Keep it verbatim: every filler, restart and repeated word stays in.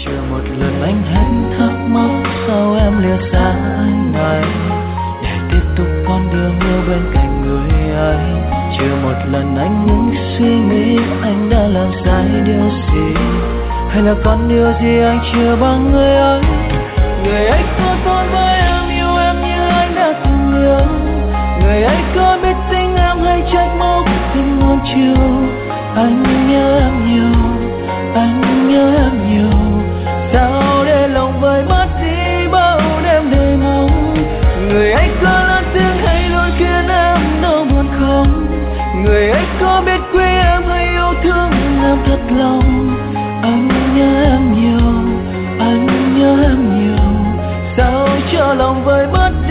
Chưa một lần anh hết thắc mắc sao em lìa xa anh này, để tiếp tục con đường yêu bên cạnh người ấy. Chưa một lần anh ngừng suy nghĩ anh đã làm sai điều gì, hay là còn điều gì anh chưa bằng người ấy. Người ấy có tốt với em, yêu em như anh đã từng yêu. Người ấy có biết tính em hay trách móc tình ngon chiều. Anh nhớ em nhiều, anh nhớ em nhiều. Sao để lòng vơi mất đi bao đêm đầy mong. Người ấy có lớn tiếng hay luôn khiến em đau buồn không. Người ấy có biết quý em hay yêu thương em thật lòng. Anh nhớ em nhiều, anh nhớ em nhiều. Sao cho lòng vơi mất